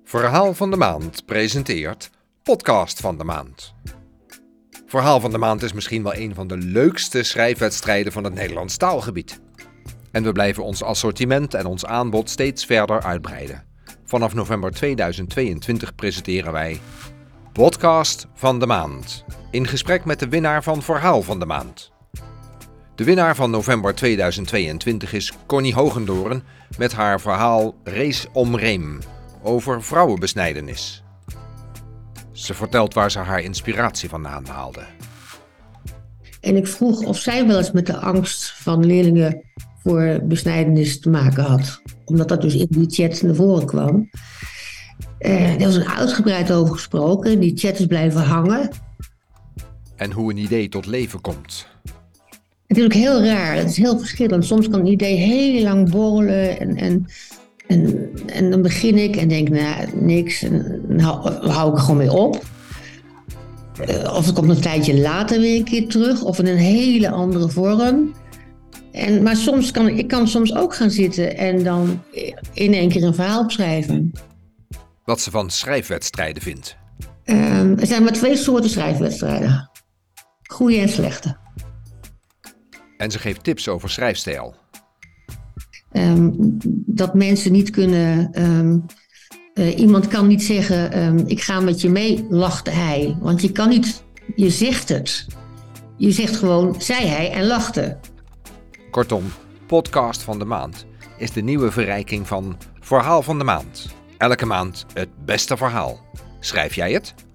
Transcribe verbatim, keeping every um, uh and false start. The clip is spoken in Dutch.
Verhaal van de Maand presenteert Podcast van de Maand. Verhaal van de Maand is misschien wel een van de leukste schrijfwedstrijden van het Nederlands taalgebied. En we blijven ons assortiment en ons aanbod steeds verder uitbreiden. Vanaf november tweeduizend tweeëntwintig presenteren wij Podcast van de Maand, in gesprek met de winnaar van Verhaal van de Maand. De winnaar van november tweeduizend tweeëntwintig is Connie Hogendoorn met haar verhaal Race om Reem over vrouwenbesnijdenis. Ze vertelt waar ze haar inspiratie vandaan haalde. En ik vroeg of zij wel eens met de angst van leerlingen voor besnijdenis te maken had. Omdat dat dus in die chat naar voren kwam. Uh, er was een uitgebreid over gesproken. Die chat is blijven hangen. En hoe een idee tot leven komt. Het is ook heel raar. Het is heel verschillend. Soms kan een idee heel lang borrelen. En, en, en, en dan begin ik en denk, nou, niks. En dan hou, hou ik er gewoon mee op. Uh, of het komt een tijdje later weer een keer terug. Of in een hele andere vorm. En, maar soms kan ik kan soms ook gaan zitten en dan in één keer een verhaal opschrijven. Wat ze van schrijfwedstrijden vindt. Um, er zijn maar twee soorten schrijfwedstrijden. Goeie en slechte. En ze geeft tips over schrijfstijl. Um, dat mensen niet kunnen... Um, uh, iemand kan niet zeggen, um, ik ga met je mee, lachte hij. Want je kan niet... Je zegt het. Je zegt gewoon, zei hij en lachte. Kortom, Podcast van de Maand is de nieuwe verrijking van Verhaal van de Maand. Elke maand het beste verhaal. Schrijf jij het?